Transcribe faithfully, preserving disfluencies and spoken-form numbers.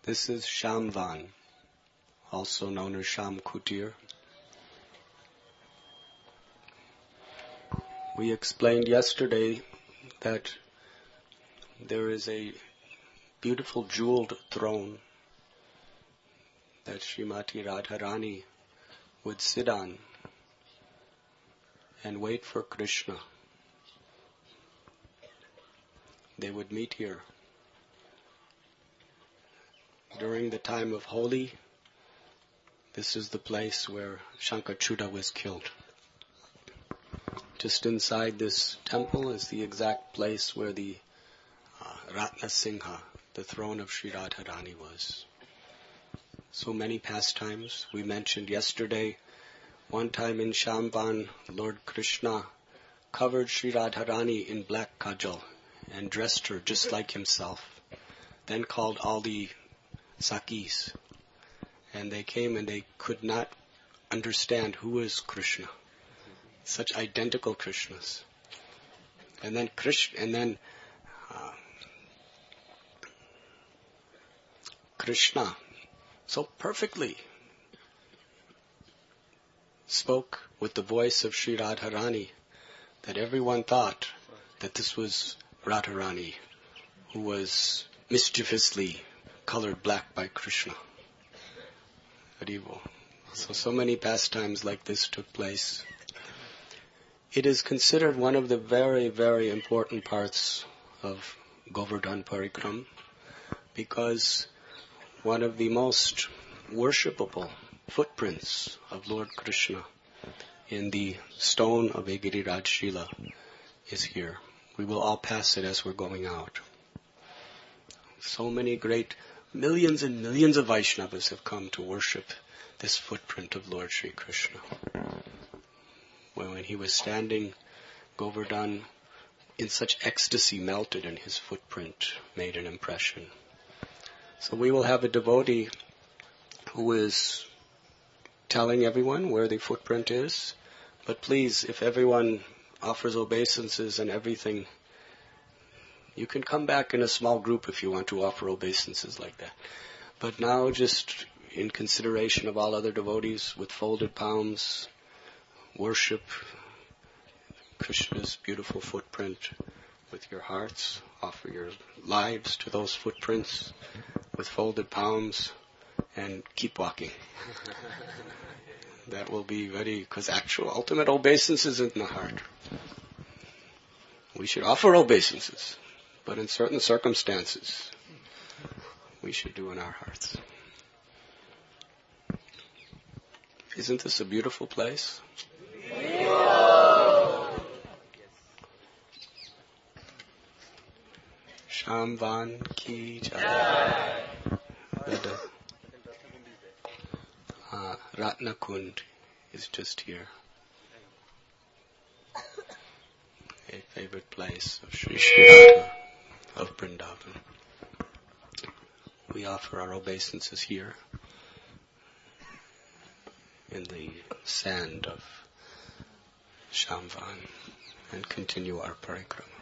This is Shamvan, also known as Sham Kutir. We explained yesterday that there is a beautiful jeweled throne that Srimati Radharani would sit on and wait for Krishna. They would meet here. During the time of Holi, this is the place where Shankachuta was killed. Just inside this temple is the exact place where the uh, Ratna Singha, the throne of Sri Radharani, was. So many pastimes. We mentioned yesterday, one time in Shamvan, Lord Krishna covered Sri Radharani in black kajal and dressed her just like himself. Then called all the Sakis, and they came and they could not understand who is Krishna. Such identical Krishnas. And then Krishna, and then uh, Krishna so perfectly spoke with the voice of Sri Radharani that everyone thought that this was Radharani, who was mischievously colored black by Krishna. Haribo. So, so many pastimes like this took place. It is considered one of the very, very important parts of Govardhan Parikram because one of the most worshipable footprints of Lord Krishna in the stone of Giriraj Shila is here. We will all pass it as we're going out. So many great, millions and millions of Vaishnavas have come to worship this footprint of Lord Sri Krishna. When he was standing, Govardhan in such ecstasy melted and his footprint made an impression. So we will have a devotee who is telling everyone where the footprint is. But please, if everyone offers obeisances and everything, you can come back in a small group if you want to offer obeisances like that. But now, just in consideration of all other devotees, with folded palms, worship Krishna's beautiful footprint with your hearts. Offer your lives to those footprints with folded palms and keep walking. That will be very, because actual ultimate obeisance is in the heart. We should offer obeisances, but in certain circumstances, we should do in our hearts. Isn't this a beautiful place? Shamvan ki jai. Uh, Ratna Kund is just here. A favorite place of Sri Sri Radha of Vrindavan. We offer our obeisances here in the sand of Shamvan and continue our parikrama.